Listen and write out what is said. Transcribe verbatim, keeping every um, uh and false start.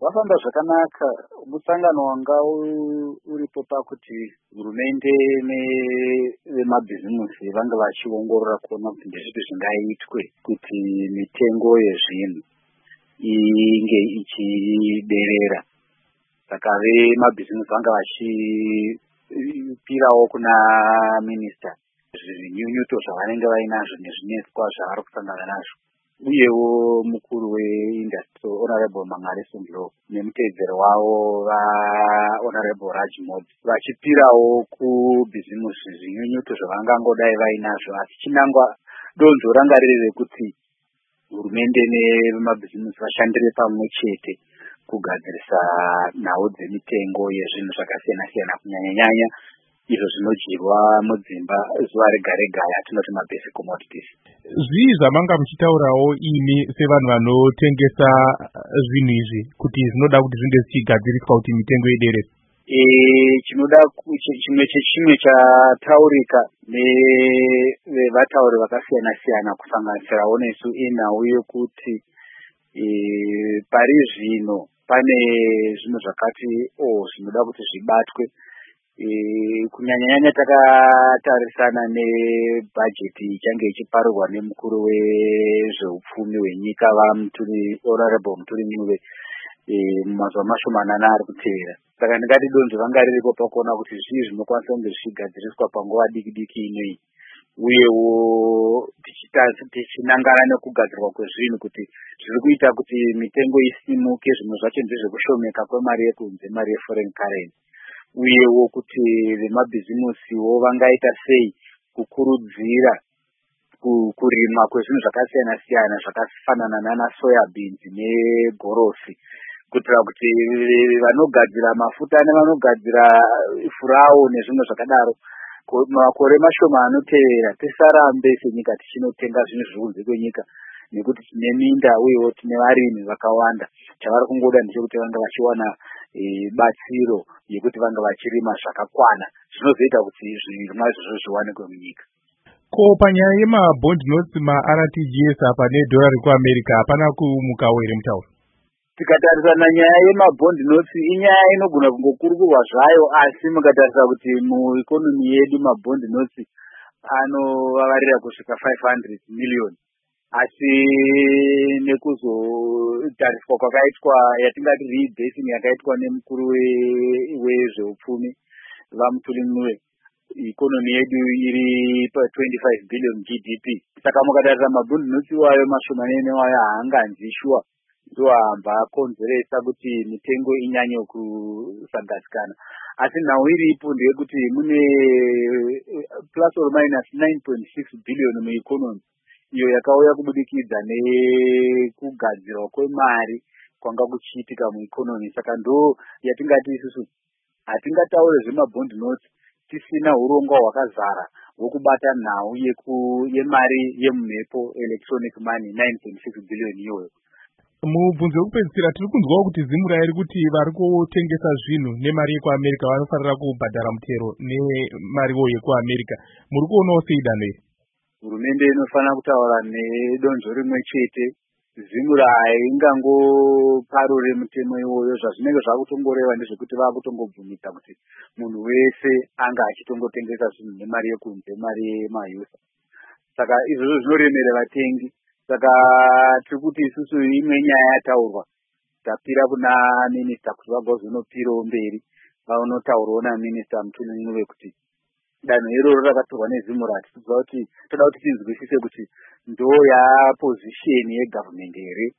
Wafamba zvakanaka. Musangano wanga uripo pakuti hurumende nevemabhizimusi vanga vachiongorora kuona kuti ndezvipi zvingaitwe kuti mitengo yezvinhu inge ichiderera. Saka vemabhizimusi vanga vachipirawo kuna minista zvinyunyuto zvavanenge vainazvo nezvinetswa zvavari kusangana nazvo. Uyewo mukuru weindustry Honorable Mangare Sundlo nemutedzero wavo vaHonorable Raj Modi vachipirawo kubhizimusi zvinyunyuto zvavangangodai vainazvo, asi chinangwa donzvo ranga riri rekuti hurumende nevemabhizimusi vashandire pamwe chete kugadzirisa nhau dzemitengo yezvinhu zvakasiyana siyana, kunyanya-nyanya izvo zvinodyirwa mudzimba zuva rega rega yatinoti mabasic commodities. Zvii zvamanga muchitaurawo imi sevanhu vanotengesa zvinhu izvi kuti zvinoda kuti zvinge zvichigadziriswa kuti mitengo idere? E, chinoda chimwe chechimwe chataurika nevatauri vakasiyana siyana kusanganisirawo nesu inhau yekuti e, pari zvino pane zvinhu zvakati o zvinoda kuti zvibatwe. E, kunyanya-nyanya takatarisana nebhajeti ichange ichiparirwa nemukuru wezveupfumi wenyika vamuturi Honorable Muturi Munyuve e, mumazuva mashomanana ari kuteera. Saka ndingati donzvo vanga riripo pakuona kuti zvii zvinokwanisa kunge zvichigadziriswa panguva diki diki inei, uyewo tichinangana nekugadzirwa kwezvinhu kuti zviri kuita kuti mitengo isimuke. Zvimwe zvacho ndezvekushomeka kwemari yekunze, mari yeforeign currency, uyewo kuti vemabhizimusiwo vangaita sei kukurudzira kurimwa kwezvinhu zvakasiyana siyana zvakafanana nana soya beans negorosi, kuitira kuti vanogadzira mafuta nevanogadzira furawo nezvimwe zvakadaro makore mashoma anoteera tisarambe senyika tichinotenga zvinhu zviri kunze kwenyika, nekuti tine minda uyewo tine varimi vakawanda. Chavari kungoda ndechekuti vanga vachiwana e, batsiro yekuti vanga vachirima zvakakwana zvinozoita kuti zvirimwa izvozvo zviwanikwe munyika. Ko panyaya yemabond notes maR T G S apa nedhora rekuAmerica hapana kumukawo here mutauro? Tikatarisana nyaya yemabond notes inyaya inogona kungokurukurwa zvayo, asi mukatarisa kuti muikonomi yedu mabond notes anovavarira kusvika five hundred million, asi nekuzotariswa kwakaitwa yatingati rebasing yakaitwa nemukuru wezveupfumi vaMuturi Munyuve, ikonomi yedu iri pa twenty-five billion G D P. Saka mukatarisa mabond notes iwayo mashomanene wayo haanganzi shuwa ndohamba akonzeresa kuti mitengo inyanye kusagadzikana, asi nhau iripo ndeyekuti mune plus or minus nine point six billion muikonomi iyo yakauya kubudikidza nekugadzirwa kwemari kwanga kuchiitika muikonomi. Saka ndo yatingati isusu hatingataure zvemabond notes tisina urongwa hwakazara hwokubata nhau yemari yemumhepo electronic money nine point six billion iyoyo. Mubvunzo wekupedzisira tiri kunzwawo kuti zimura iri kuti vari kutengesa zvinhu nemari yekuAmerica vanofanira kubhadhara mutero nemariwo yekuAmerica. Muri kuonawo sei danho iri? Hurumende inofanira kutaura nedonzvo rimwe chete. Zimura haingangoparure mutemo iwoyo. Zvazvinenge zvakutongoreva ndezvekuti vakutongobvumisa kuti munhu wese anga achitongotengesa zvinhu nemari yekunze, mari yemayusa. Saka izvozvo zvinoremera vatengi. Saka tiri kuti isusu imwe nyaya yataurwa tapira kuna minista kuti vagozonopirawo mberi vanotaurawo naminista Muturi Munyuve kuti danho iroro rakatorwa nezimura tichiziva kuti toda kuti tinzwisise kuti ndo yapozisheni yegovernment here